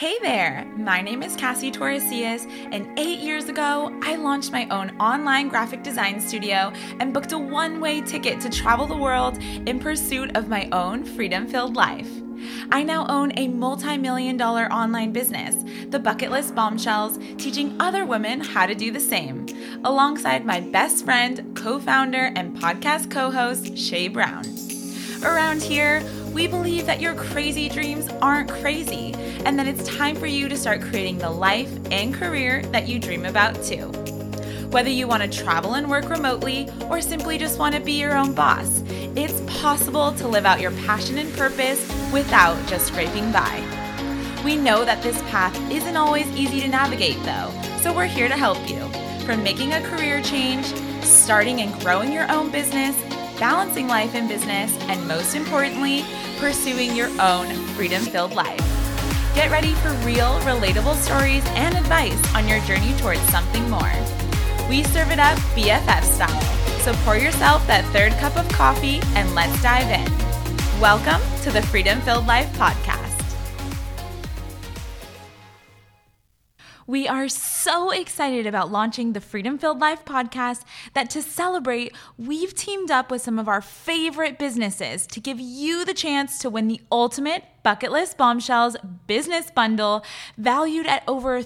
Hey there, my name is Cassie Torresias, and 8 years ago, I launched my own online graphic design studio and booked a one-way ticket to travel the world in pursuit of my own freedom-filled life. I now own a multi-million-dollar online business, The Bucket List Bombshells, teaching other women how to do the same, alongside my best friend, co-founder, and podcast co-host, Shay Brown. Around here, we believe that your crazy dreams aren't crazy, and that it's time for you to start creating the life and career that you dream about too. Whether you want to travel and work remotely, or simply just want to be your own boss, it's possible to live out your passion and purpose without just scraping by. We know that this path isn't always easy to navigate though, so we're here to help you. From making a career change, starting and growing your own business, balancing life and business, and most importantly, pursuing your own freedom-filled life. Get ready for real, relatable stories and advice on your journey towards something more. We serve it up BFF style, so pour yourself that third cup of coffee and let's dive in. Welcome to the Freedom Filled Life Podcast. We are so excited about launching the Freedom Filled Life podcast that to celebrate, we've teamed up with some of our favorite businesses to give you the chance to win the ultimate Bucket List Bombshells business bundle valued at over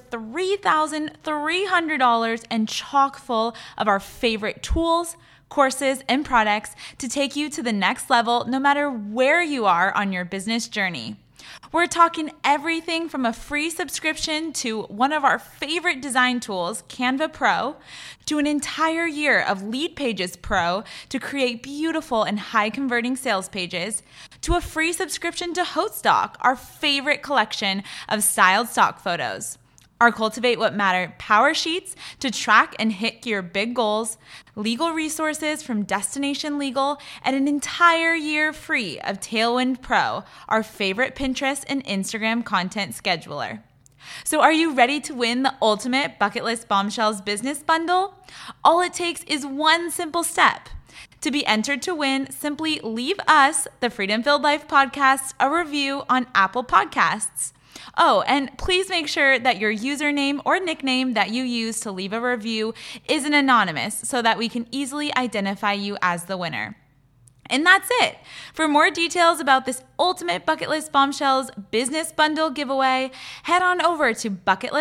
$3,300 and chock full of our favorite tools, courses, and products to take you to the next level no matter where you are on your business journey. We're talking everything from a free subscription to one of our favorite design tools, Canva Pro, to an entire year of Lead Pages Pro to create beautiful and high-converting sales pages, to a free subscription to HostStock, our favorite collection of styled stock photos. Our Cultivate What Matter power sheets to track and hit your big goals, legal resources from Destination Legal, and an entire year free of Tailwind Pro, our favorite Pinterest and Instagram content scheduler. So are you ready to win the ultimate Bucket List Bombshells business bundle? All it takes is one simple step. To be entered to win, simply leave us, the Freedom Filled Life Podcast, a review on Apple Podcasts. Oh, and please make sure that your username or nickname that you use to leave a review isn't anonymous so that we can easily identify you as the winner. And that's it. For more details about this ultimate Bucket List Bombshells business bundle giveaway, head on over to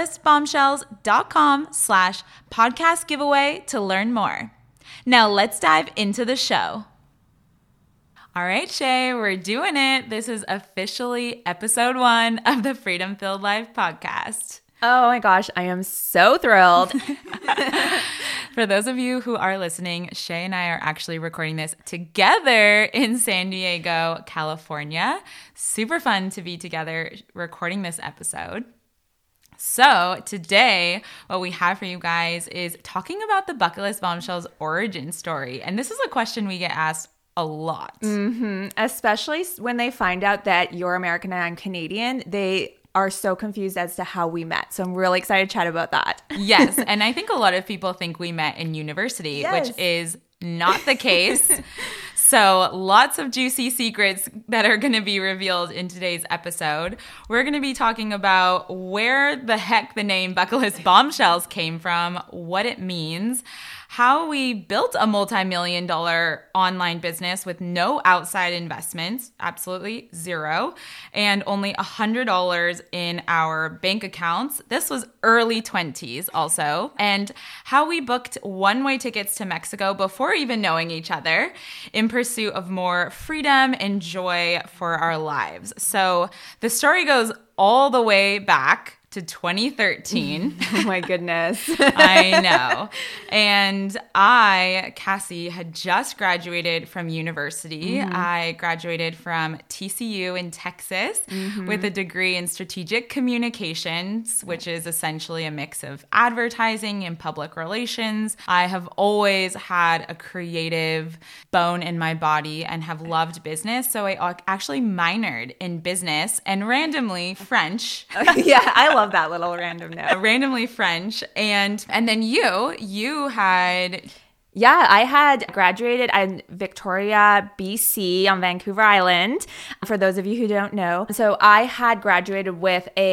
bucketlistbombshells.com/podcast giveaway to learn more. Now let's dive into the show. All right, Shay, we're doing it. This is officially episode 1 of the Freedom Filled Life podcast. Oh my gosh, I am so thrilled. For those of you who are listening, Shay and I are actually recording this together in San Diego, California. Super fun to be together recording this episode. So today, what we have for you guys is talking about the Bucket List Bombshells origin story. And this is a question we get asked a lot. Mm-hmm. Especially when they find out that you're American and I'm Canadian, they are so confused as to how we met. So I'm really excited to chat about that. Yes. And I think a lot of people think we met in university, Yes. which is not the case. So lots of juicy secrets that are going to be revealed in today's episode. We're going to be talking about where the heck the name Bucket List Bombshells came from, what it means, how we built a multi-million-dollar online business with no outside investments, absolutely zero, and only $100 in our bank accounts. This was early 20s also. And how we booked one-way tickets to Mexico before even knowing each other in pursuit of more freedom and joy for our lives. So the story goes all the way back to 2013. Oh my goodness. I know. And I, Cassie, had just graduated from university. Mm-hmm. I graduated from TCU in Texas with a degree in strategic communications, which is essentially a mix of advertising and public relations. I have always had a creative bone in my body and have loved business. So I actually minored in business and randomly French. Yeah, I love that little random note. Randomly French. And then you had... Yeah, I had graduated in Victoria, BC on Vancouver Island, for those of you who don't know. So I had graduated with a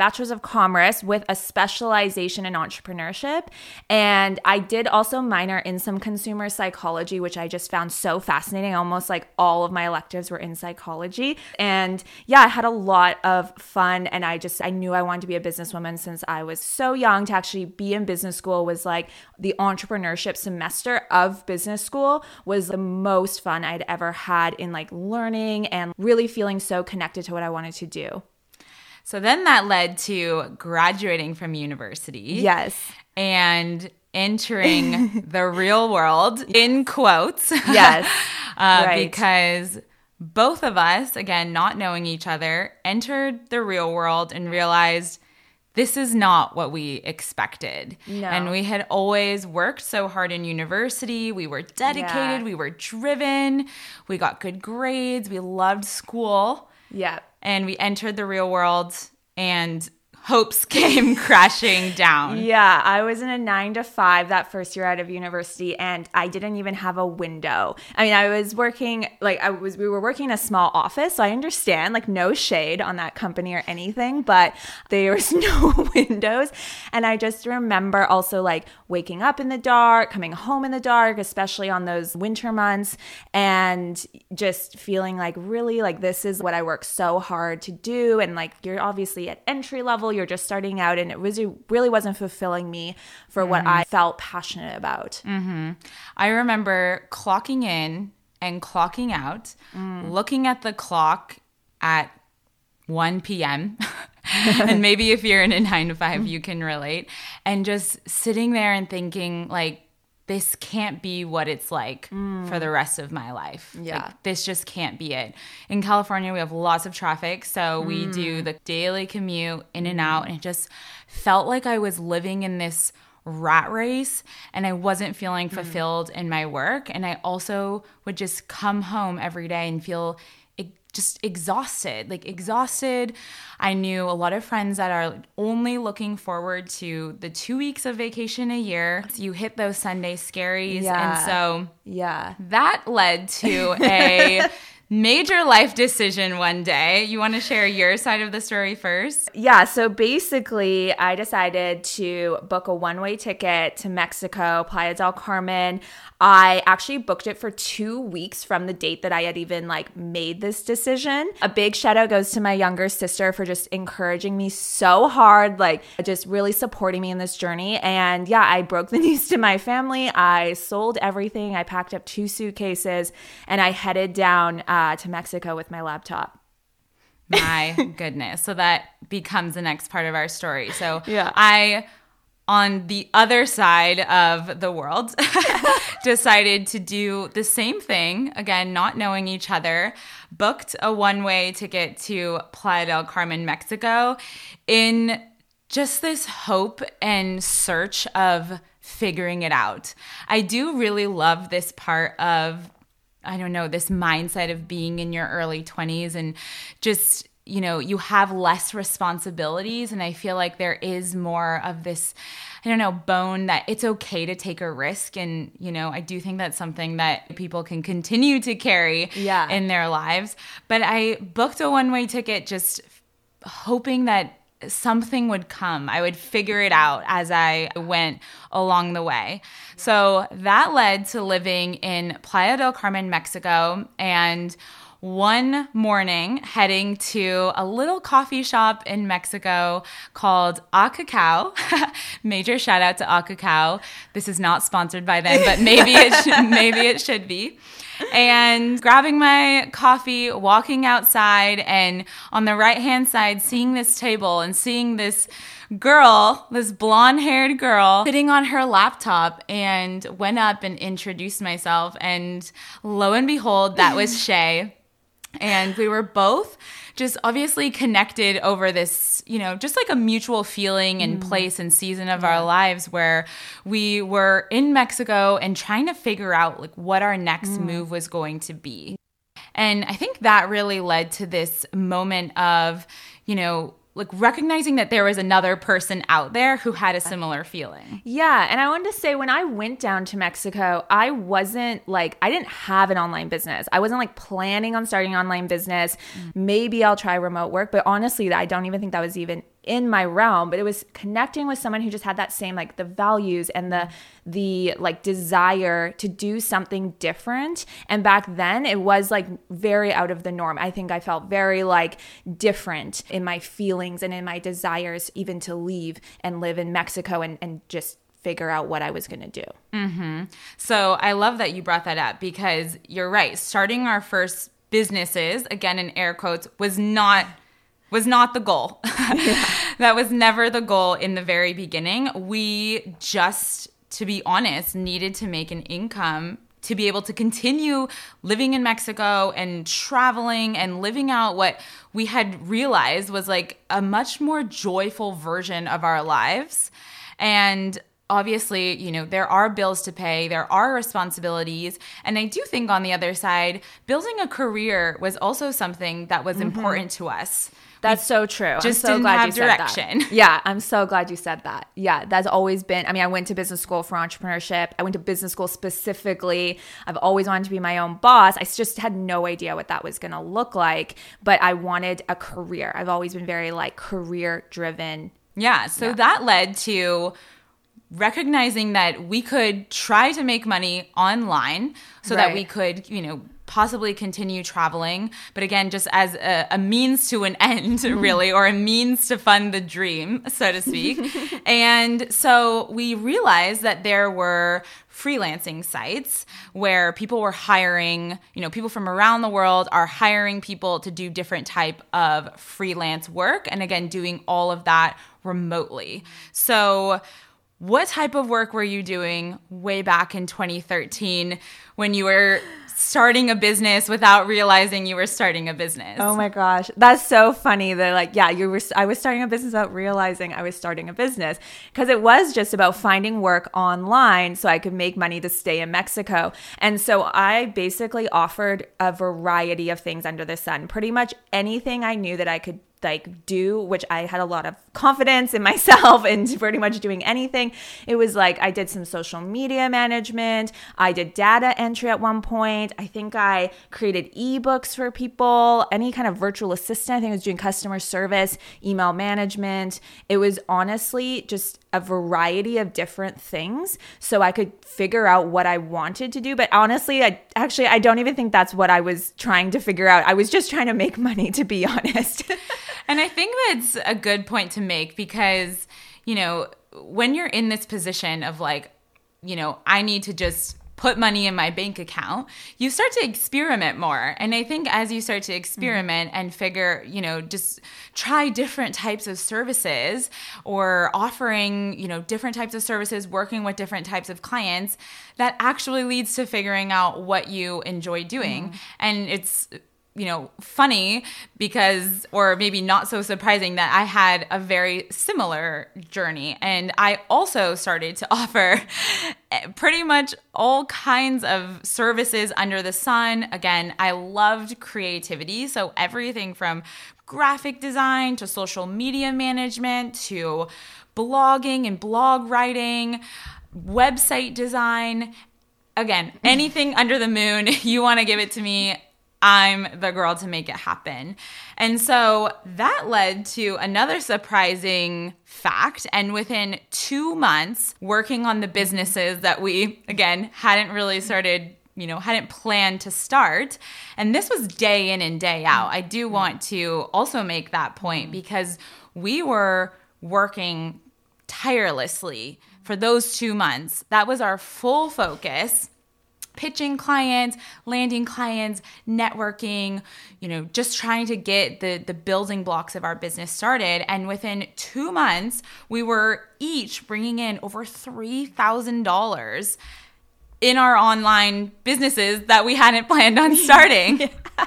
Bachelor's of Commerce with a specialization in entrepreneurship. And I did also minor in some consumer psychology, which I just found so fascinating. Almost like all of my electives were in psychology. And yeah, I had a lot of fun. And I knew I wanted to be a businesswoman since I was so young. To actually be in business school was like the entrepreneurship semester of business school was the most fun I'd ever had in like learning and really feeling so connected to what I wanted to do. So then that led to graduating from university. Yes. And entering the real world, in quotes. Yes. Right. Because both of us, again, not knowing each other, entered the real world and realized this is not what we expected. No. And we had always worked so hard in university. We were dedicated. We were driven. We got good grades. We loved school. Yeah. And we entered the real world and hopes came crashing down. Yeah, I was in a 9 to 5 that first year out of university, and I didn't even have a window. I mean, I was working, we were working in a small office, so I understand, like, no shade on that company or anything, but there was no windows. And I just remember also, like, waking up in the dark, coming home in the dark, especially on those winter months, and just feeling like, really, like, this is what I work so hard to do. And, like, you're obviously at entry level, you're just starting out, and it really wasn't fulfilling me for what I felt passionate about. Mm-hmm. I remember clocking in and clocking out, looking at the clock at 1 p.m. And maybe if you're in a 9 to 5, you can relate. And just sitting there and thinking, like, this can't be what it's like for the rest of my life. Yeah. Like, this just can't be it. In California, we have lots of traffic. So we do the daily commute in and out. And it just felt like I was living in this rat race and I wasn't feeling fulfilled in my work. And I also would just come home every day and feel just exhausted. I knew a lot of friends that are only looking forward to the 2 weeks of vacation a year. You hit those Sunday scaries. Yeah. And so Yeah. that led to a major life decision one day. You want to share your side of the story first? Yeah, so basically I decided to book a one-way ticket to Mexico, Playa del Carmen. I actually booked it for 2 weeks from the date that I had even like made this decision. A big shout out goes to my younger sister for just encouraging me so hard, like just really supporting me in this journey. And yeah, I broke the news to my family. I sold everything. I packed up 2 suitcases and I headed down to Mexico with my laptop. My goodness. So that becomes the next part of our story. So yeah. I, on the other side of the world, decided to do the same thing, again, not knowing each other, booked a one-way ticket to Playa del Carmen, Mexico, in just this hope and search of figuring it out. I do really love this part of, I don't know, this mindset of being in your early 20s and just, you know, you have less responsibilities. And I feel like there is more of this, I don't know, bone that it's okay to take a risk. And, you know, I do think that's something that people can continue to carry in their lives. But I booked a one-way ticket just hoping that something would come. I would figure it out as I went along the way. So that led to living in Playa del Carmen, Mexico, and one morning heading to a little coffee shop in Mexico called A Cacao. Major shout out to A Cacao. This is not sponsored by them, but maybe it should be. And grabbing my coffee, walking outside, and on the right-hand side, seeing this table and seeing this girl, this blonde-haired girl, sitting on her laptop, and went up and introduced myself. And lo and behold, that was Shay. And we were both just obviously connected over this, you know, just like a mutual feeling and place and season of our lives where we were in Mexico and trying to figure out like what our next move was going to be. And I think that really led to this moment of, you know, like recognizing that there was another person out there who had a similar feeling. Yeah. And I wanted to say, when I went down to Mexico, I didn't have an online business. I wasn't like planning on starting an online business. Maybe I'll try remote work, but honestly, I don't even think that was even in my realm, but it was connecting with someone who just had that same like the values and the like desire to do something different. And back then it was like very out of the norm. I think I felt very like different in my feelings and in my desires, even to leave and live in Mexico and just figure out what I was going to do. Mm-hmm. So I love that you brought that up, because you're right. Starting our first businesses, again in air quotes, was not the goal. That was never the goal in the very beginning. We just, to be honest, needed to make an income to be able to continue living in Mexico and traveling and living out what we had realized was like a much more joyful version of our lives. And obviously, you know, there are bills to pay, there are responsibilities. And I do think on the other side, building a career was also something that was important to us. That's so true. Just I'm so didn't glad have you said direction. That. Yeah, I'm so glad you said that. Yeah, that's always been, I mean, I went to business school for entrepreneurship. I went to business school specifically. I've always wanted to be my own boss. I just had no idea what that was going to look like, but I wanted a career. I've always been very like career driven. Yeah, so that led to recognizing that we could try to make money online so that we could, you know, possibly continue traveling. But again, just as a means to an end, really, or a means to fund the dream, so to speak. And so we realized that there were freelancing sites where people were hiring, you know, people from around the world are hiring people to do different type of freelance work. And again, doing all of that remotely. So what type of work were you doing way back in 2013 when you were starting a business without realizing you were starting a business? Oh my gosh. That's so funny that like, yeah, I was starting a business without realizing I was starting a business, because it was just about finding work online so I could make money to stay in Mexico. And so I basically offered a variety of things under the sun, pretty much anything I knew that I could like do, which I had a lot of confidence in myself and pretty much doing anything. It was like I did some social media management. I did data entry at one point. I think I created ebooks for people, any kind of virtual assistant. I think I was doing customer service, email management. It was honestly just a variety of different things so I could figure out what I wanted to do. But honestly, I don't even think that's what I was trying to figure out. I was just trying to make money, to be honest. And I think that's a good point to make, because, you know, when you're in this position of like, you know, I need to just put money in my bank account, you start to experiment more. And I think as you start to experiment and figure, you know, just try different types of services or offering, you know, different types of services, working with different types of clients, that actually leads to figuring out what you enjoy doing. And it's, you know, funny because, or maybe not so surprising, that I had a very similar journey. And I also started to offer pretty much all kinds of services under the sun. Again, I loved creativity. So everything from graphic design to social media management to blogging and blog writing, website design. Again, anything under the moon, you want to give it to me, I'm the girl to make it happen. And so that led to another surprising fact. And within 2 months working on the businesses that we, again, hadn't really started, you know, hadn't planned to start. And this was day in and day out. I do want to also make that point, because we were working tirelessly for those 2 months. That was our full focus. Pitching clients, landing clients, networking, you know, just trying to get the building blocks of our business started. And within 2 months, we were each bringing in over $3,000 in our online businesses that we hadn't planned on starting.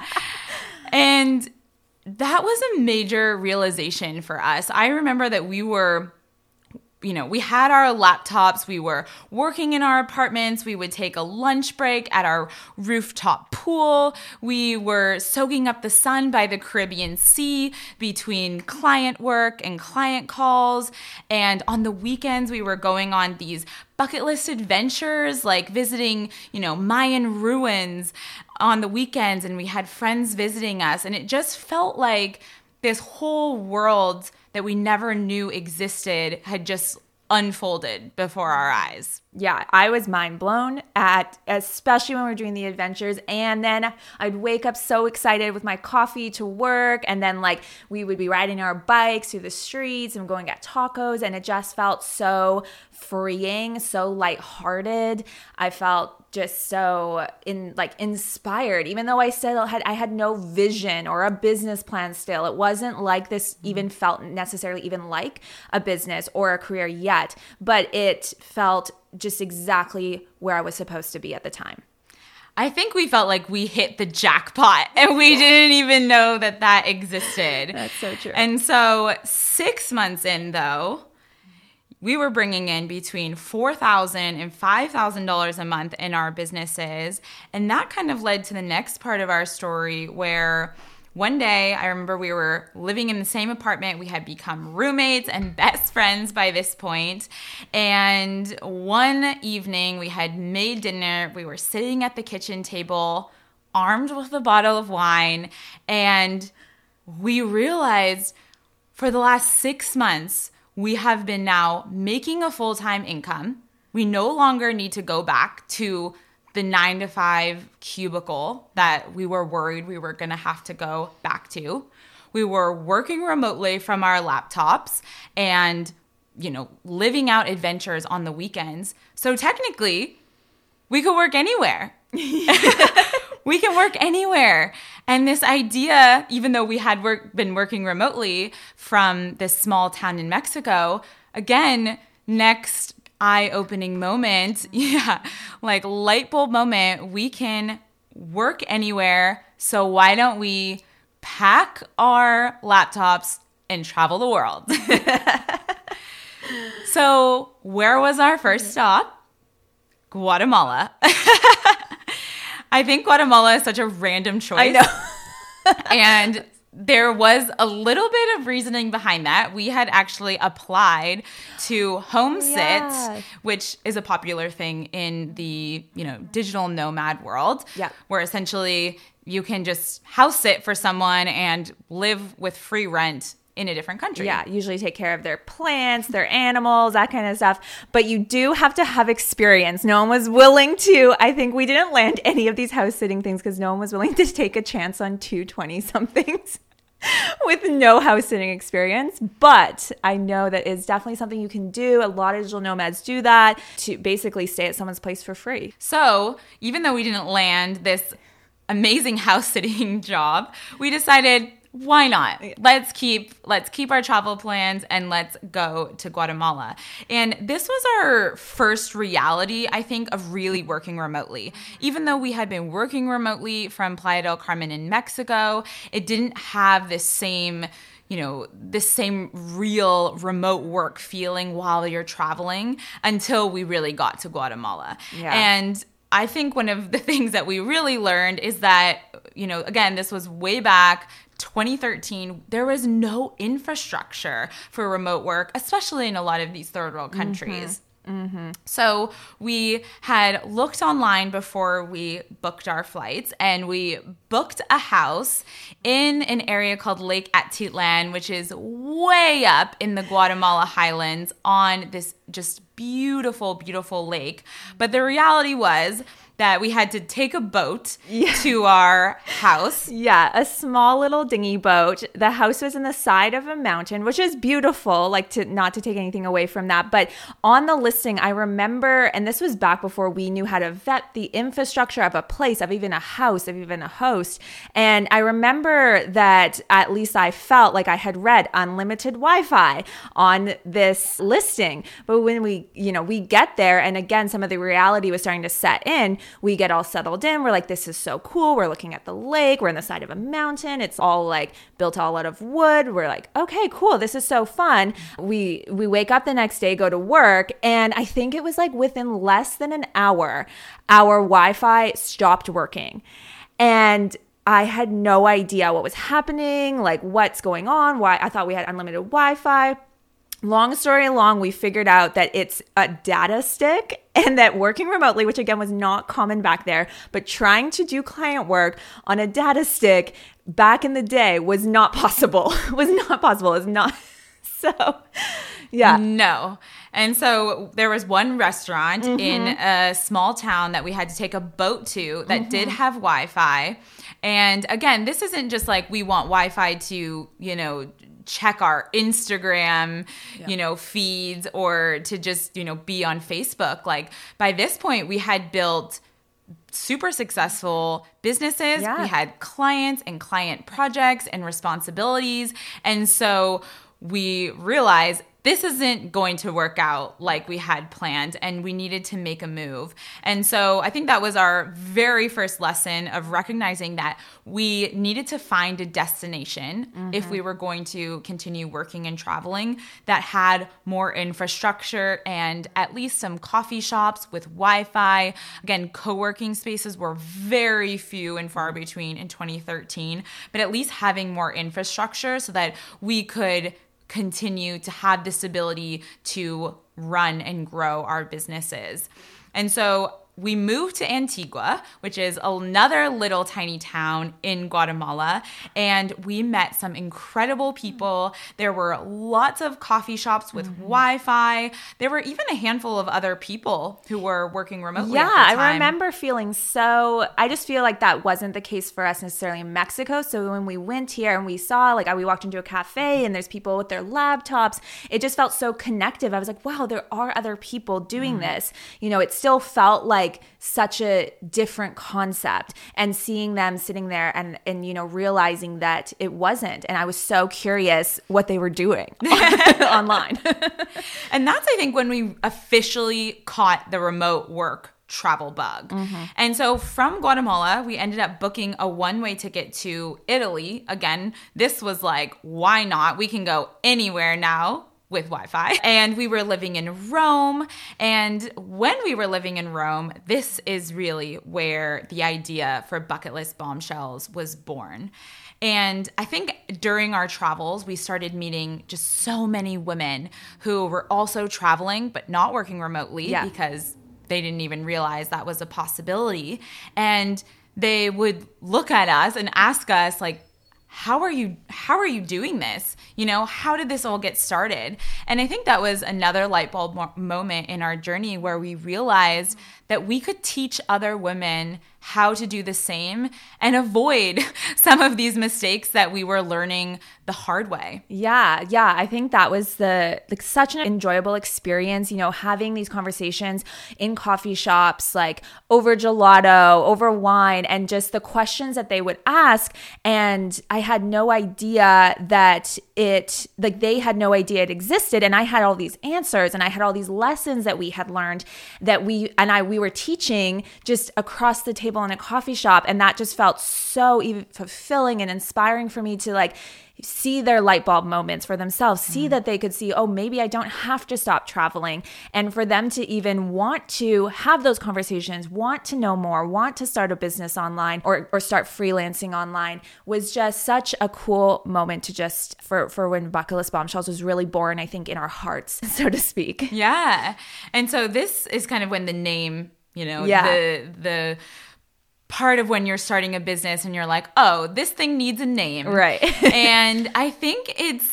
And that was a major realization for us. I remember that we were, you know, we had our laptops, we were working in our apartments, we would take a lunch break at our rooftop pool, we were soaking up the sun by the Caribbean Sea between client work and client calls, and on the weekends we were going on these bucket list adventures like visiting, you know, Mayan ruins on the weekends, and we had friends visiting us, and it just felt like this whole world that we never knew existed had just unfolded before our eyes. Yeah, I was mind blown especially when we were doing the adventures. And then I'd wake up so excited with my coffee to work. And then like we would be riding our bikes through the streets and going at tacos. And it just felt so freeing, so lighthearted. I felt just so inspired, even though I had no vision or a business plan still. It wasn't like this even felt necessarily even like a business or a career yet, but it felt just exactly where I was supposed to be at the time. I think we felt like we hit the jackpot and we didn't even know that existed. That's so true. And so 6 months in, though, we were bringing in between $4,000 and $5,000 a month in our businesses. And that kind of led to the next part of our story where one day, I remember we were living in the same apartment. We had become roommates and best friends by this point. And one evening, we had made dinner. We were sitting at the kitchen table, armed with a bottle of wine. And we realized for the last 6 months, we have been now making a full-time income. We no longer need to go back to the 9-to-5 cubicle that we were worried we were going to have to go back to. We were working remotely from our laptops and, living out adventures on the weekends. So technically, we could work anywhere. We can work anywhere. And this idea, even though we had been working remotely from this small town in Mexico, again, next eye-opening moment, light bulb moment, we can work anywhere. So why don't we pack our laptops and travel the world? So where was our first stop? Guatemala. I think Guatemala is such a random choice. I know. And there was a little bit of reasoning behind that. We had actually applied to HomeSit, which is a popular thing in the, digital nomad world, where essentially you can just house sit for someone and live with free rent in a different country. Yeah, usually take care of their plants, their animals, that kind of stuff. But you do have to have experience. No one was willing to, I think we didn't land any of these house sitting things because no one was willing to take a chance on 220-somethings with no house sitting experience. But I know that it's definitely something you can do. A lot of digital nomads do that to basically stay at someone's place for free. So even though we didn't land this amazing house sitting job, we decided, why not? Let's keep our travel plans and let's go to Guatemala. And this was our first reality, I think, of really working remotely. Even though we had been working remotely from Playa del Carmen in Mexico, it didn't have this same real remote work feeling while you're traveling until we really got to Guatemala. Yeah. And I think one of the things that we really learned is that, again, this was way back 2013, there was no infrastructure for remote work, especially in a lot of these third world countries. Mm-hmm. So we had looked online before we booked our flights, and we booked a house in an area called Lake Atitlan, which is way up in the Guatemala highlands on this just beautiful, beautiful lake. But the reality was that we had to take a boat to our house. Yeah, a small little dinghy boat. The house was in the side of a mountain, which is beautiful, not to take anything away from that. But on the listing, I remember, and this was back before we knew how to vet the infrastructure of a place, of even a house, of even a host. And I remember that at least I felt like I had read unlimited Wi-Fi on this listing. But when we get there, and again, some of the reality was starting to set in, we get all settled in. We're like, this is so cool. We're looking at the lake. We're on the side of a mountain. It's all built all out of wood. We're like, okay, cool. This is so fun. We wake up the next day, go to work. And I think it was within less than an hour, our Wi-Fi stopped working. And I had no idea what was happening, what's going on, why I thought we had unlimited Wi-Fi. Long story long, we figured out that it's a data stick, and that working remotely, which again was not common back there, but trying to do client work on a data stick back in the day was not possible. It was not So, yeah. No. And so there was one restaurant in a small town that we had to take a boat to that did have Wi-Fi. And again, this isn't just like we want Wi-Fi to, you know, check our Instagram, you know, feeds or to just, you know, be on Facebook. Like by this point, we had built super successful businesses. Yeah. We had clients and client projects and responsibilities. And so we realized this isn't going to work out like we had planned, and we needed to make a move. And so I think that was our very first lesson of recognizing that we needed to find a destination if we were going to continue working and traveling that had more infrastructure and at least some coffee shops with Wi-Fi. Again, co-working spaces were very few and far between in 2013, but at least having more infrastructure so that we could continue to have this ability to run and grow our businesses. And so we moved to Antigua, which is another little tiny town in Guatemala, and we met some incredible people. There were lots of coffee shops with Wi-Fi. There were even a handful of other people who were working remotely at the time. I remember feeling I just feel like that wasn't the case for us necessarily in Mexico. So when we went here and we saw, like we walked into a cafe and there's people with their laptops, it just felt so connective. I was like, wow, there are other people doing this. You know, it still felt like such a different concept, and seeing them sitting there and you know, realizing that it wasn't. And I was so curious what they were doing online. And that's, I think, when we officially caught the remote work travel bug. And so from Guatemala, we ended up booking a one-way ticket to Italy. Again, this was like, why not? We can go anywhere now with Wi-Fi. And we were living in Rome. And when we were living in Rome, this is really where the idea for Bucket List Bombshells was born. And I think during our travels, we started meeting just so many women who were also traveling, but not working remotely because they didn't even realize that was a possibility. And they would look at us and ask us, like, how are you doing this? You know, how did this all get started? And I think that was another light bulb moment in our journey where we realized that we could teach other women how to do the same and avoid some of these mistakes that we were learning the hard way. Yeah. I think that was such an enjoyable experience, you know, having these conversations in coffee shops, like over gelato, over wine, and just the questions that they would ask. And I had no idea that they had no idea it existed. And I had all these answers and I had all these lessons that we had learned that we were teaching just across the table in a coffee shop. And that just felt so fulfilling and inspiring for me to like see their light bulb moments for themselves, see that they could see, oh, maybe I don't have to stop traveling. And for them to even want to have those conversations, want to know more, want to start a business online or start freelancing online was just such a cool moment to just for when Bucket List Bombshells was really born, I think, in our hearts, so to speak. Yeah. And so this is kind of when the name, you know, the part of when you're starting a business and you're like, oh, this thing needs a name. Right. And I think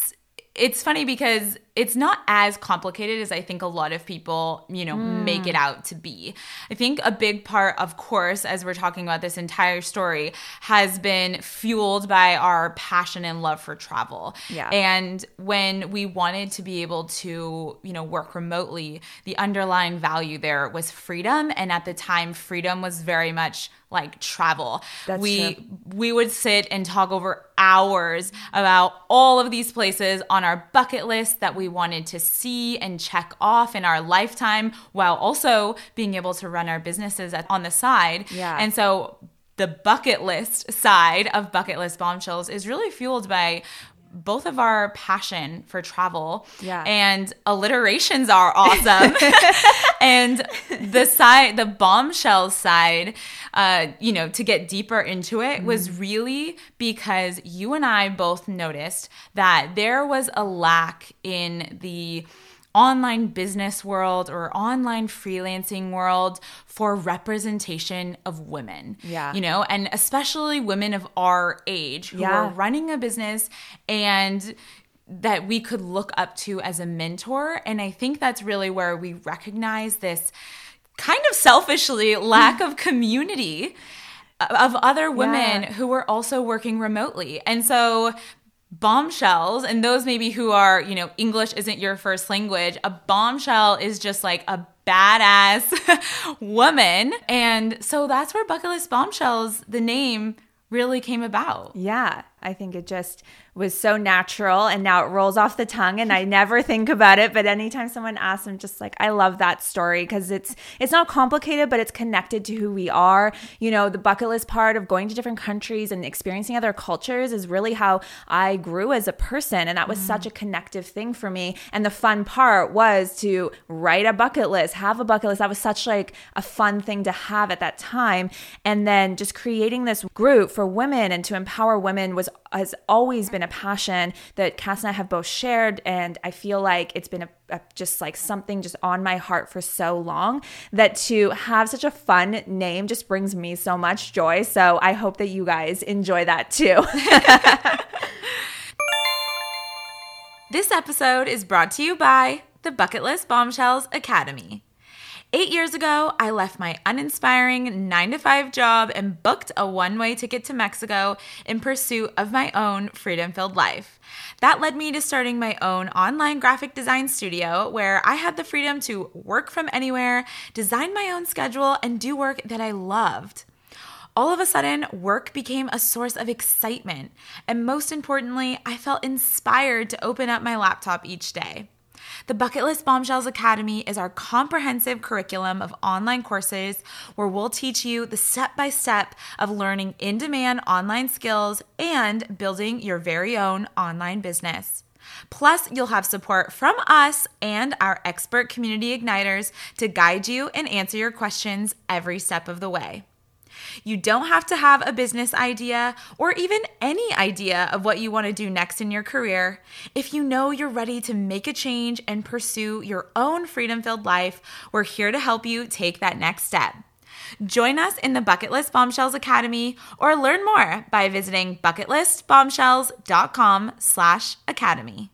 it's funny because it's not as complicated as I think a lot of people, you know, make it out to be. I think a big part, of course, as we're talking about this entire story, has been fueled by our passion and love for travel. Yeah. And when we wanted to be able to, you know, work remotely, the underlying value there was freedom. And at the time, freedom was very much like travel. That's true. We would sit and talk over hours about all of these places on our bucket list that we wanted to see and check off in our lifetime while also being able to run our businesses on the side. Yeah. And so the bucket list side of Bucket List Bombshells is really fueled by both of our passion for travel and alliterations are awesome. And the bombshell side, you know, to get deeper into it was really because you and I both noticed that there was a lack in the online business world or online freelancing world for representation of women. Yeah. You know, and especially women of our age who are running a business and that we could look up to as a mentor. And I think that's really where we recognize this kind of selfishly lack of community of other women who were also working remotely. And so bombshells, and those maybe who are, English isn't your first language, a bombshell is just like a badass woman. And so that's where Bucket List Bombshells, the name, really came about. Yeah, I think it just was so natural, and now it rolls off the tongue, and I never think about it. But anytime someone asks, I'm just like, I love that story because it's not complicated, but it's connected to who we are. The bucket list part of going to different countries and experiencing other cultures is really how I grew as a person, and that was such a connective thing for me. And the fun part was to write a bucket list, have a bucket list. That was such like a fun thing to have at that time. And then just creating this group for women and to empower women has always been a passion that Cass and I have both shared, and I feel like it's been just like something just on my heart for so long that to have such a fun name just brings me so much joy. So I hope that you guys enjoy that too. This episode is brought to you by the Bucket List Bombshells Academy. 8 years ago, I left my uninspiring 9-to-5 job and booked a one-way ticket to Mexico in pursuit of my own freedom-filled life. That led me to starting my own online graphic design studio where I had the freedom to work from anywhere, design my own schedule, and do work that I loved. All of a sudden, work became a source of excitement, and most importantly, I felt inspired to open up my laptop each day. The Bucket List Bombshells Academy is our comprehensive curriculum of online courses where we'll teach you the step-by-step of learning in-demand online skills and building your very own online business. Plus, you'll have support from us and our expert community igniters to guide you and answer your questions every step of the way. You don't have to have a business idea or even any idea of what you want to do next in your career. If you know you're ready to make a change and pursue your own freedom-filled life, we're here to help you take that next step. Join us in the Bucket List Bombshells Academy or learn more by visiting bucketlistbombshells.com/academy.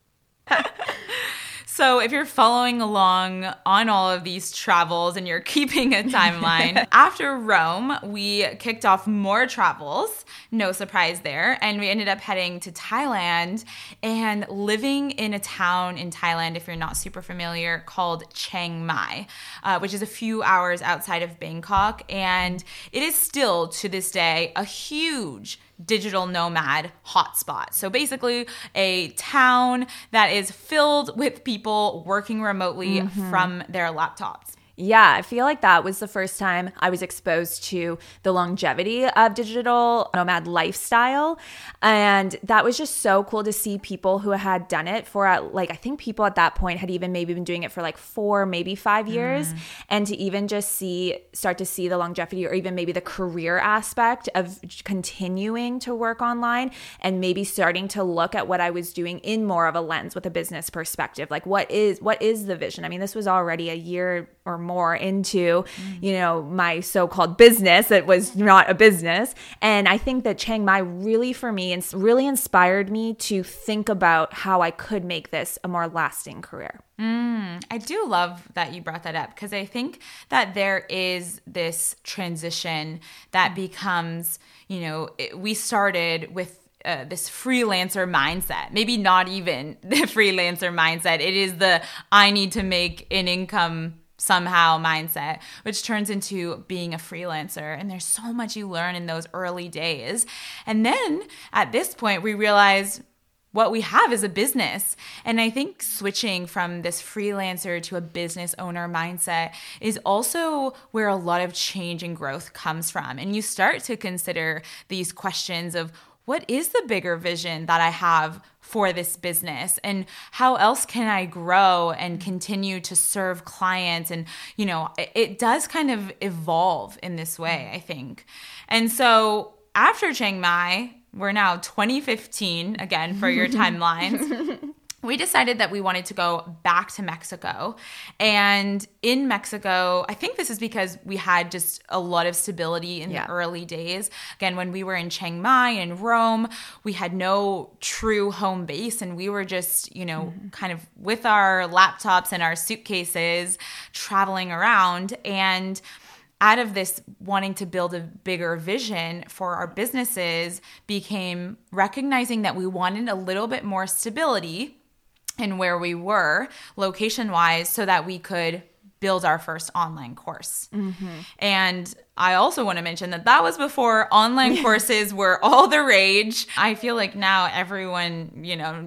So if you're following along on all of these travels and you're keeping a timeline, after Rome, we kicked off more travels, no surprise there, and we ended up heading to Thailand and living in a town in Thailand, if you're not super familiar, called Chiang Mai, which is a few hours outside of Bangkok, and it is still, to this day, a huge digital nomad hotspot. So basically a town that is filled with people working remotely from their laptops. Yeah, I feel like that was the first time I was exposed to the longevity of digital nomad lifestyle. And that was just so cool to see people who had done it for I think people at that point had even maybe been doing it for like 4, maybe 5 years. And to even just start to see the longevity or even maybe the career aspect of continuing to work online and maybe starting to look at what I was doing in more of a lens with a business perspective. Like what is the vision? I mean, this was already a year or more into, my so-called business. It was not a business. And I think that Chiang Mai really, for me, really inspired me to think about how I could make this a more lasting career. I do love that you brought that up because I think that there is this transition that becomes, we started with this freelancer mindset, maybe not even the freelancer mindset. It is the I need to make an income somehow mindset, which turns into being a freelancer. And there's so much you learn in those early days. And then at this point, we realize what we have is a business. And I think switching from this freelancer to a business owner mindset is also where a lot of change and growth comes from. And you start to consider these questions of what is the bigger vision that I have for this business and how else can I grow and continue to serve clients? And, it does kind of evolve in this way, I think. And so after Chiang Mai, we're now 2015, again, for your timelines. we decided that we wanted to go back to Mexico. And in Mexico, I think this is because we had just a lot of stability in the early days. Again, when we were in Chiang Mai and Rome, we had no true home base. And we were just, kind of with our laptops and our suitcases traveling around. And out of this wanting to build a bigger vision for our businesses became recognizing that we wanted a little bit more stability in where we were location-wise so that we could build our first online course. And I also want to mention that was before online courses were all the rage. I feel like now everyone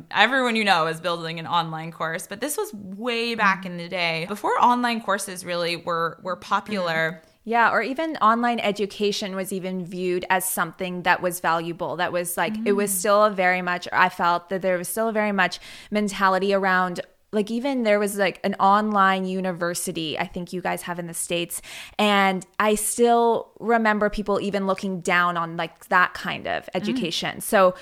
is building an online course, but this was way back in the day before online courses really were popular. Yeah, or even online education was even viewed as something that was valuable. That was like, it was still I felt that there was still a very much mentality around, like even there was like an online university, I think you guys have in the States. And I still remember people even looking down on like that kind of education. So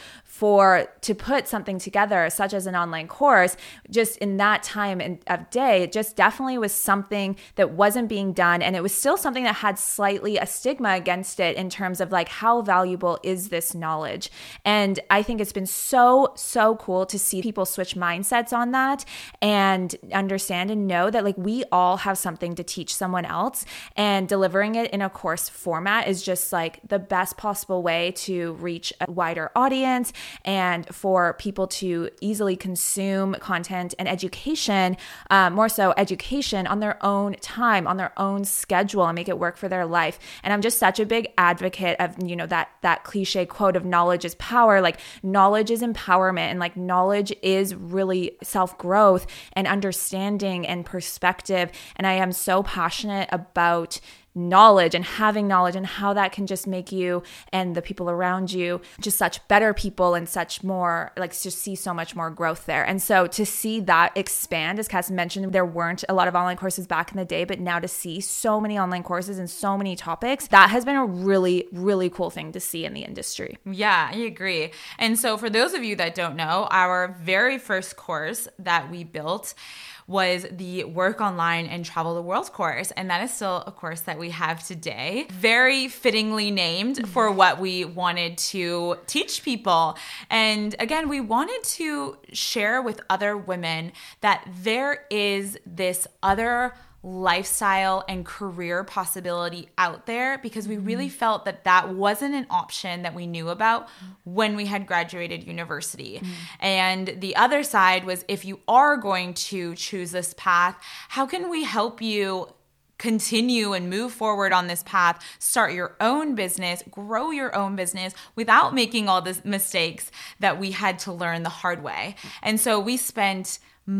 to put something together such as an online course, just in that time of day, it just definitely was something that wasn't being done. And it was still something that had slightly a stigma against it in terms of like, how valuable is this knowledge? And I think it's been so, so cool to see people switch mindsets on that and understand and know that like we all have something to teach someone else, and delivering it in a course format is just like the best possible way to reach a wider audience and for people to easily consume content and education, more so education on their own time, on their own schedule, and make it work for their life. And I'm just such a big advocate of, that cliche quote of knowledge is power. Like knowledge is empowerment, and like knowledge is really self-growth and understanding and perspective. And I am so passionate about knowledge and having knowledge and how that can just make you and the people around you just such better people and such more, like just see so much more growth there. And so to see that expand, as Cass mentioned, there weren't a lot of online courses back in the day, but now to see so many online courses and so many topics, that has been a really, really cool thing to see in the industry. Yeah, I agree. And so for those of you that don't know, our very first course that we built was the Work Online and Travel the World course. And that is still a course that we have today. Very fittingly named for what we wanted to teach people. And again, we wanted to share with other women that there is this other lifestyle and career possibility out there, because we really felt that wasn't an option that we knew about when we had graduated university. And the other side was, if you are going to choose this path, how can we help you continue and move forward on this path, start your own business, grow your own business without making all the mistakes that we had to learn the hard way. And so we spent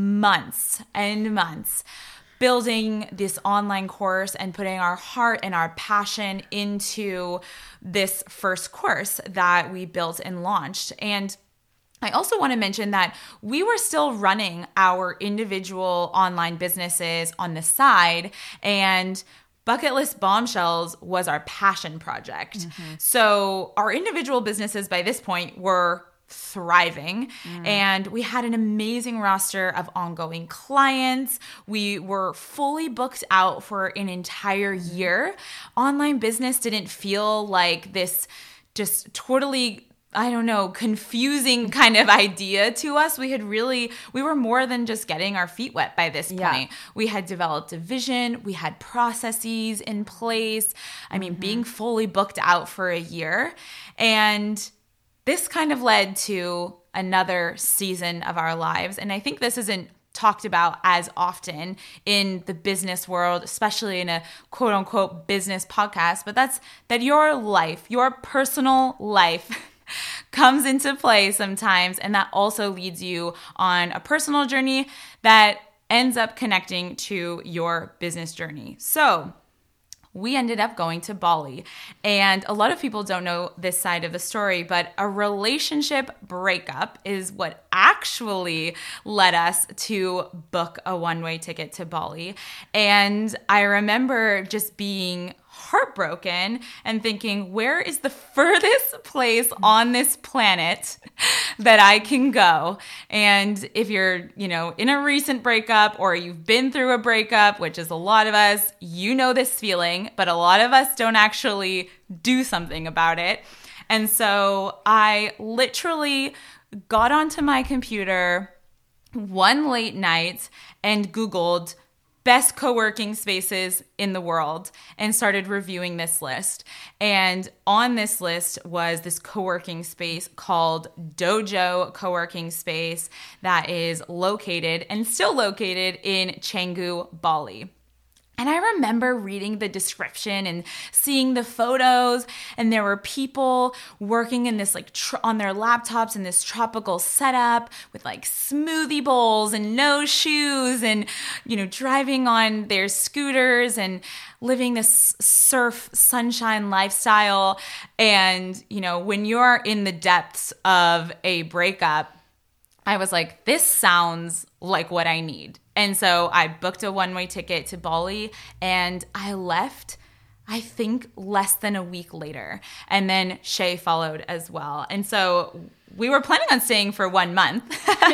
months and months building this online course and putting our heart and our passion into this first course that we built and launched. And I also want to mention that we were still running our individual online businesses on the side, and Bucket List Bombshells was our passion project. So our individual businesses by this point were thriving, and we had an amazing roster of ongoing clients. We were fully booked out for an entire year. Online business didn't feel like this just totally, confusing kind of idea to us. We were more than just getting our feet wet by this point. Yeah. We had developed a vision. We had processes in place. Being fully booked out for a year. And this kind of led to another season of our lives. And I think this isn't talked about as often in the business world, especially in a quote unquote business podcast, but that's that your life, your personal life comes into play sometimes. And that also leads you on a personal journey that ends up connecting to your business journey. So we ended up going to Bali. And a lot of people don't know this side of the story, but a relationship breakup is what actually led us to book a one-way ticket to Bali. And I remember just being heartbroken and thinking, where is the furthest place on this planet that I can go? And if you're, in a recent breakup or you've been through a breakup, which is a lot of us, you know this feeling, but a lot of us don't actually do something about it. And so I literally got onto my computer one late night and Googled best co-working spaces in the world and started reviewing this list. And on this list was this co-working space called Dojo Co-working Space that is located and still located in Canggu, Bali. And I remember reading the description and seeing the photos, and there were people working in this on their laptops in this tropical setup with smoothie bowls and no shoes and, driving on their scooters and living this surf sunshine lifestyle. And, when you're in the depths of a breakup, I was like, this sounds like what I need. And so I booked a one-way ticket to Bali and I left, I think, less than a week later. And then Shay followed as well. And so we were planning on staying for 1 month,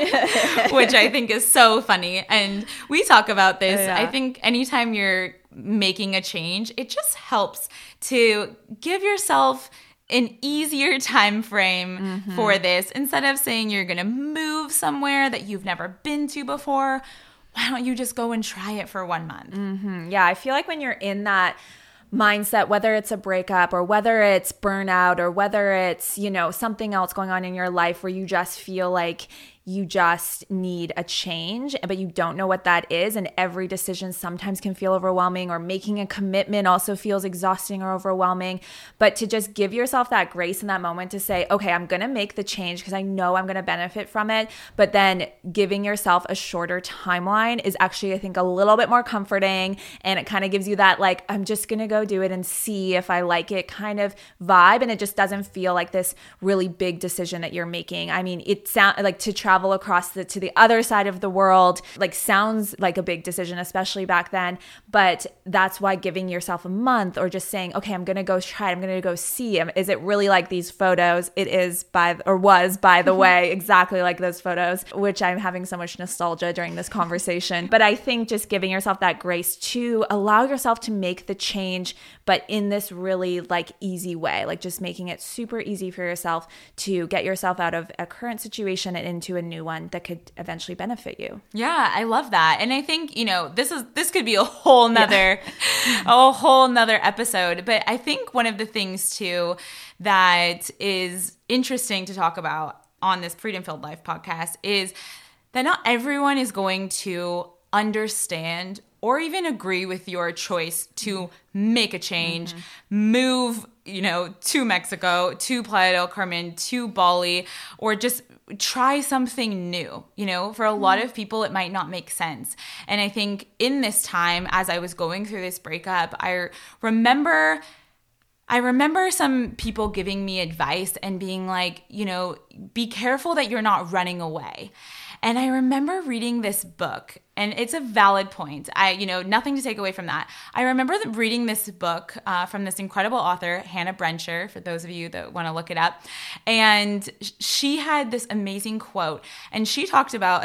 which I think is so funny. And we talk about this. Yeah. I think anytime you're making a change, it just helps to give yourself an easier time frame for this. Instead of saying you're going to move somewhere that you've never been to before, why don't you just go and try it for 1 month? Yeah, I feel like when you're in that mindset, whether it's a breakup or whether it's burnout or whether it's, something else going on in your life where you just feel like you just need a change, but you don't know what that is. And every decision sometimes can feel overwhelming, or making a commitment also feels exhausting or overwhelming. But to just give yourself that grace in that moment to say, okay, I'm going to make the change because I know I'm going to benefit from it. But then giving yourself a shorter timeline is actually, I think, a little bit more comforting. And it kind of gives you that, I'm just going to go do it and see if I like it kind of vibe. And it just doesn't feel like this really big decision that you're making. I mean, it sounds like to travel across to the other side of the world, sounds like a big decision, especially back then. But that's why giving yourself a month, or just saying, okay, I'm going to go try it. I'm going to go see. Is it really like these photos? It is was, by the way, exactly like those photos, which I'm having so much nostalgia during this conversation. But I think just giving yourself that grace to allow yourself to make the change, but in this really easy way, just making it super easy for yourself to get yourself out of a current situation and into a new one that could eventually benefit you. Yeah, I love that. And I think, this could be a whole nother episode. But I think one of the things too that is interesting to talk about on this Freedom Filled Life podcast is that not everyone is going to understand or even agree with your choice to make a change, move, to Mexico, to Playa del Carmen, to Bali, or just try something new. For a lot of people, it might not make sense. And I think in this time, as I was going through this breakup, I remember some people giving me advice and being like, be careful that you're not running away. And I remember reading this book, and it's a valid point. Nothing to take away from that. I remember reading this book from this incredible author, Hannah Brencher, for those of you that want to look it up. And she had this amazing quote, and she talked about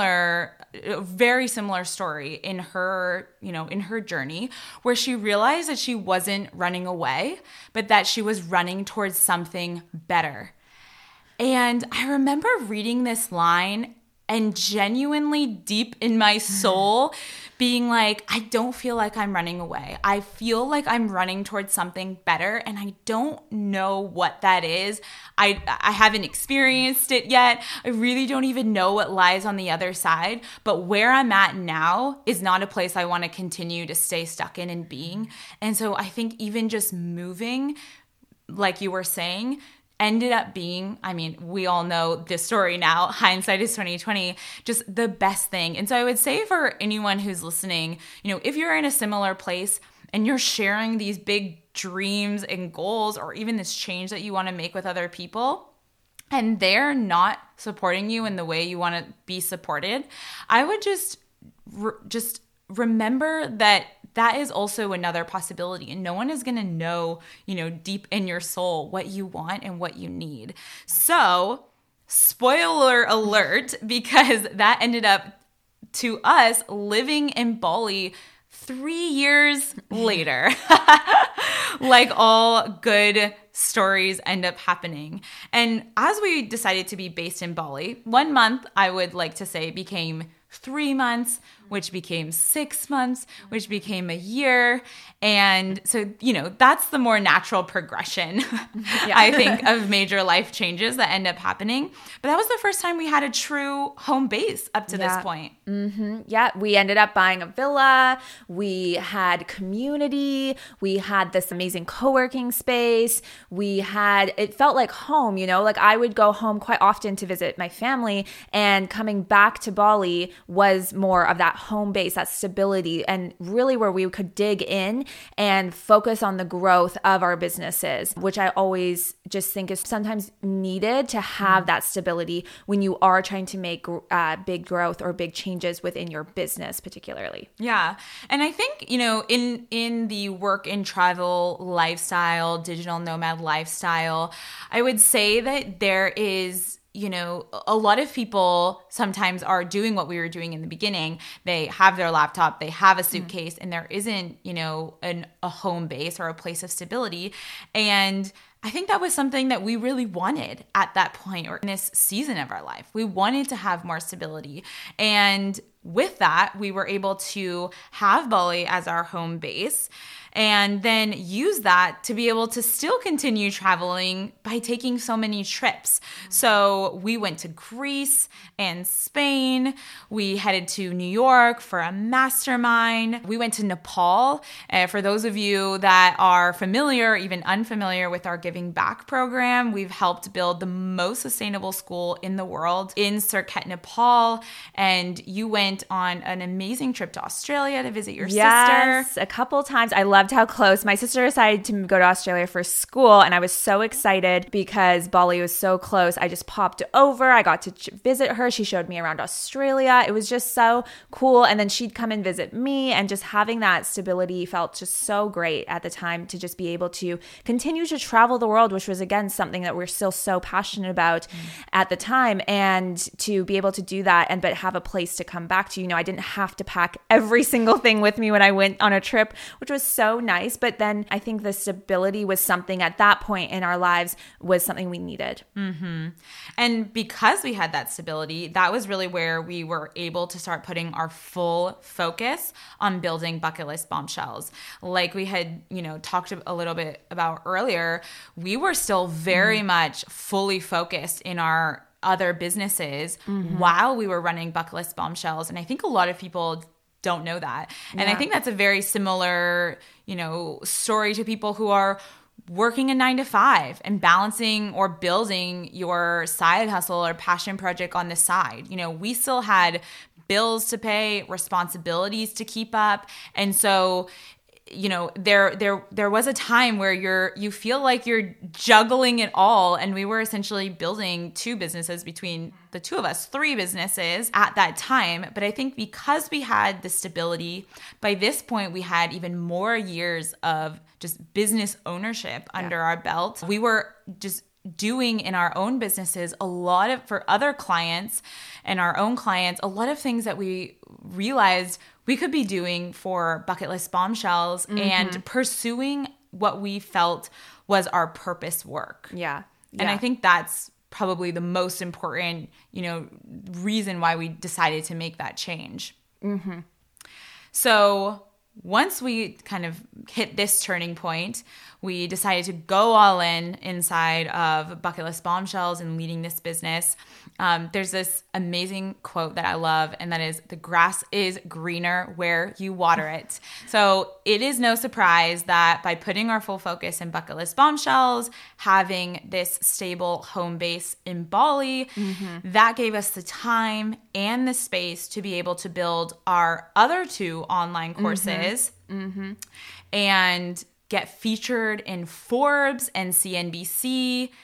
a very similar story in her journey, where she realized that she wasn't running away, but that she was running towards something better. And I remember reading this line and genuinely deep in my soul being like, I don't feel like I'm running away. I feel like I'm running towards something better, and I don't know what that is. I haven't experienced it yet. I really don't even know what lies on the other side. But where I'm at now is not a place I want to continue to stay stuck in and being. And so I think even just moving, like you were saying, ended up being, we all know this story now, hindsight is 2020, just the best thing. And so I would say for anyone who's listening, if you're in a similar place and you're sharing these big dreams and goals, or even this change that you want to make with other people, and they're not supporting you in the way you want to be supported, I would just remember that that is also another possibility. And no one is going to know, deep in your soul what you want and what you need. So, spoiler alert, because that ended up to us living in Bali 3 years later. Like all good stories end up happening. And as we decided to be based in Bali, 1 month, I would like to say, became 3 months, which became 6 months, which became a year. And so, that's the more natural progression, I think, of major life changes that end up happening. But that was the first time we had a true home base up to this point. Mm-hmm. Yeah, we ended up buying a villa. We had community. We had this amazing co-working space. It felt like home, like I would go home quite often to visit my family, and coming back to Bali was more of that home base, that stability, and really where we could dig in and focus on the growth of our businesses, which I always just think is sometimes needed to have that stability when you are trying to make big growth or big changes within your business particularly. Yeah. And I think, in the work and travel lifestyle, digital nomad lifestyle, I would say that there is, a lot of people sometimes are doing what we were doing in the beginning. They have their laptop, they have a suitcase, and there isn't, a home base or a place of stability. And I think that was something that we really wanted at that point, or in this season of our life. We wanted to have more stability. And with that, we were able to have Bali as our home base, and then use that to be able to still continue traveling by taking so many trips. So we went to Greece and Spain. We headed to New York for a mastermind. We went to Nepal. For those of you that are familiar, even unfamiliar with our Giving Back program, we've helped build the most sustainable school in the world in Surkhet, Nepal. And you went on an amazing trip to Australia to visit your sister. Yes, a couple times. I loved how close. My sister decided to go to Australia for school, and I was so excited because Bali was so close. I just popped over. I got to visit her. She showed me around Australia. It was just so cool. And then she'd come and visit me, and just having that stability felt just so great at the time to just be able to continue to travel the world, which was, again, something that we're still so passionate about at the time. And to be able to do that but have a place to come back to. I didn't have to pack every single thing with me when I went on a trip, which was so nice. But then I think the stability was something at that point in our lives was something we needed. Mm-hmm. And because we had that stability, that was really where we were able to start putting our full focus on building Bucket List Bombshells. Like we had, talked a little bit about earlier, we were still very much fully focused in our other businesses while we were running Bucket List Bombshells. And I think a lot of people don't know that. And I think that's a very similar, story to people who are working a 9-to-5 and balancing or building your side hustle or passion project on the side. We still had bills to pay, responsibilities to keep up. And so there was a time where you feel like you're juggling it all, and we were essentially building 2 businesses between the 2 of us, 3 businesses at that time. But I think because we had the stability, by this point we had even more years of just business ownership under our belt. We were just doing in our own businesses for other clients and our own clients, a lot of things that we realized we could be doing for Bucket List Bombshells and pursuing what we felt was our purpose work. Yeah. And I think that's probably the most important, reason why we decided to make that change. Mm-hmm. So once we kind of hit this turning point, we decided to go all in inside of Bucket List Bombshells and leading this business. There's this amazing quote that I love, and that is, the grass is greener where you water it. So it is no surprise that by putting our full focus in Bucket List Bombshells, having this stable home base in Bali, that gave us the time and the space to be able to build our other 2 online courses and get featured in Forbes and CNBC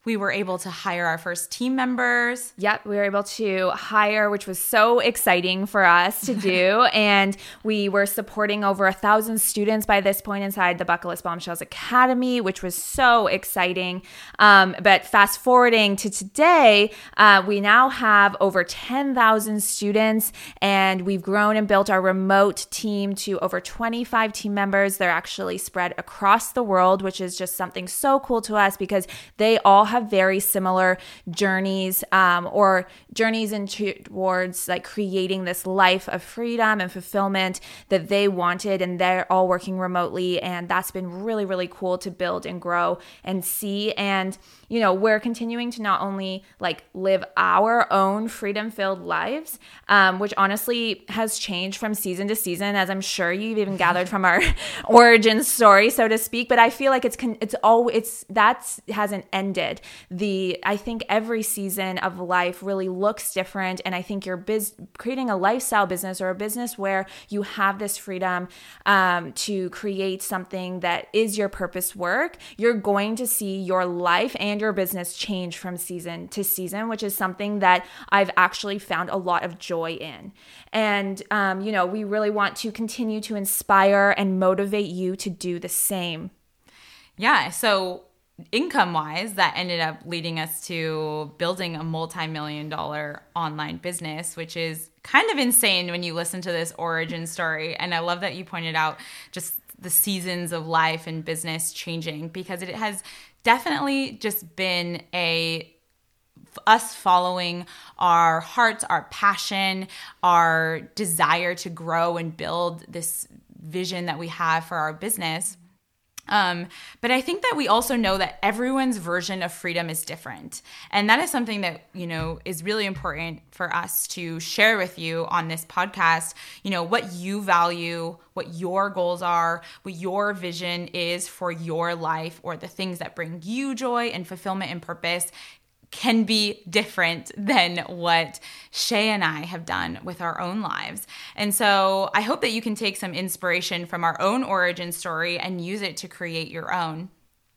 We were able to hire our first team members. Yep, we were able to hire, which was so exciting for us to do. And we were supporting over 1,000 students by this point inside the Bucket List Bombshells Academy, which was so exciting. But fast forwarding to today, we now have over 10,000 students, and we've grown and built our remote team to over 25 team members. They're actually spread across the world, which is just something so cool to us because they all have very similar journeys or journeys towards like creating this life of freedom and fulfillment that they wanted, and they're all working remotely, and that's been really, really cool to build and grow and see. And you know, we're continuing to not only like live our own freedom-filled lives, which honestly has changed from season to season, as I'm sure you've even gathered from our origin story, so to speak. But I feel like that hasn't ended. I think every season of life really looks different, and I think you're creating a lifestyle business or a business where you have this freedom to create something that is your purpose work. You're going to see your life and your business change from season to season, which is something that I've actually found a lot of joy in. And, you know, we really want to continue to inspire and motivate you to do the same. Yeah. So income-wise, that ended up leading us to building a multi-million-dollar online business, which is kind of insane when you listen to this origin story. And I love that you pointed out just the seasons of life and business changing, because it has definitely just been us following our hearts, our passion, our desire to grow and build this vision that we have for our business. But I think that we also know that everyone's version of freedom is different. And that is something that, you know, is really important for us to share with you on this podcast. You know, what you value, what your goals are, what your vision is for your life, or the things that bring you joy and fulfillment and purpose can be different than what Shay and I have done with our own lives. And so I hope that you can take some inspiration from our own origin story and use it to create your own.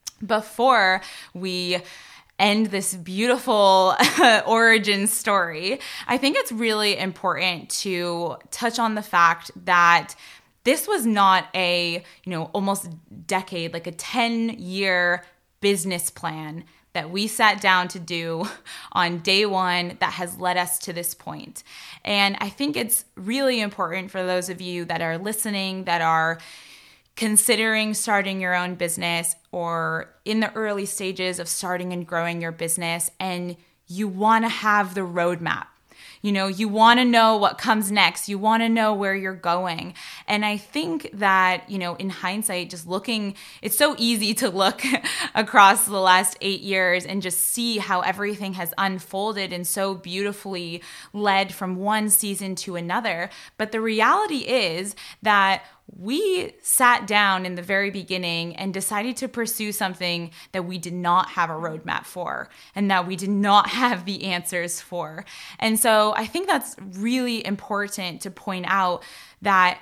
Before we end this beautiful origin story, I think it's really important to touch on the fact that this was not a, you know, almost decade, like a 10-year business plan that we sat down to do on day one that has led us to this point. And I think it's really important for those of you that are listening, that are considering starting your own business or in the early stages of starting and growing your business, and you want to have the roadmap. You know, you want to know what comes next. You want to know where you're going. And I think that, you know, in hindsight, just looking, it's so easy to look across the last 8 years and just see how everything has unfolded and so beautifully led from one season to another. But the reality is that we sat down in the very beginning and decided to pursue something that we did not have a roadmap for and that we did not have the answers for. And so I think that's really important to point out that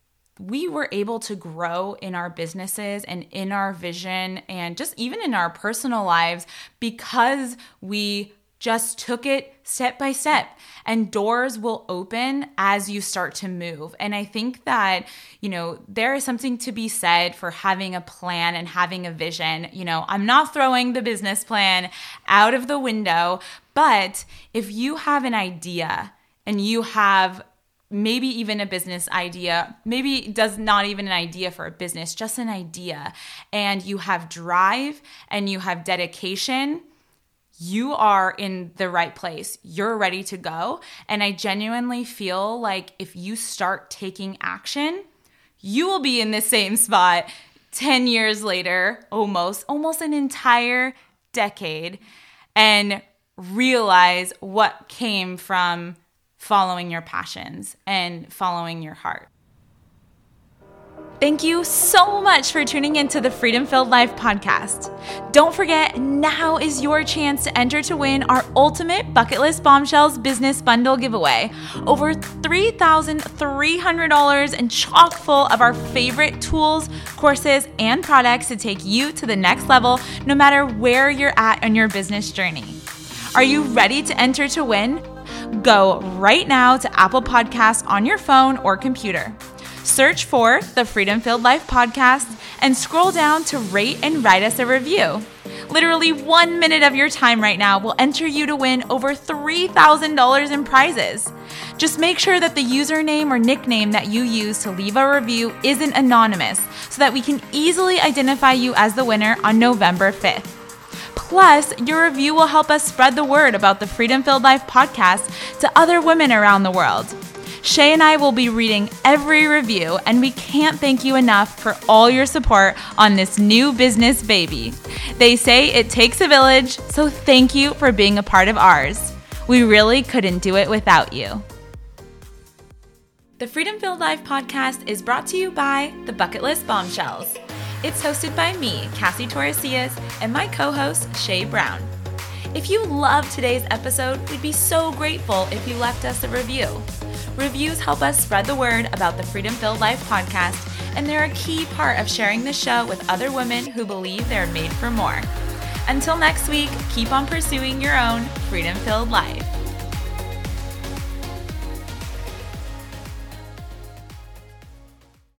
we were able to grow in our businesses and in our vision and just even in our personal lives because we just took it step by step, and doors will open as you start to move. And I think that, you know, there is something to be said for having a plan and having a vision. You know, I'm not throwing the business plan out of the window, but if you have an idea and you have maybe even a business idea, maybe does not even an idea for a business, just an idea, and you have drive and you have dedication, you are in the right place. You're ready to go. And I genuinely feel like if you start taking action, you will be in the same spot 10 years later, almost an entire decade, and realize what came from following your passions and following your heart. Thank you so much for tuning into the Freedom Filled Life podcast. Don't forget, now is your chance to enter to win our ultimate Bucket List Bombshells business bundle giveaway. Over $3,300 and chock full of our favorite tools, courses, and products to take you to the next level, no matter where you're at on your business journey. Are you ready to enter to win? Go right now to Apple Podcasts on your phone or computer. Search for the Freedom Filled Life podcast and scroll down to rate and write us a review. Literally 1 minute of your time right now will enter you to win over $3,000 in prizes. Just make sure that the username or nickname that you use to leave a review isn't anonymous so that we can easily identify you as the winner on November 5th. Plus, your review will help us spread the word about the Freedom Filled Life podcast to other women around the world. Shay and I will be reading every review, and we can't thank you enough for all your support on this new business baby. They say it takes a village, so thank you for being a part of ours. We really couldn't do it without you. The Freedom Filled Life podcast is brought to you by the Bucket List Bombshells. It's hosted by me, Cassie Torresillas, and my co-host, Shay Brown. If you loved today's episode, we'd be so grateful if you left us a review. Reviews help us spread the word about the Freedom Filled Life podcast, and they're a key part of sharing the show with other women who believe they're made for more. Until next week, keep on pursuing your own freedom-filled life.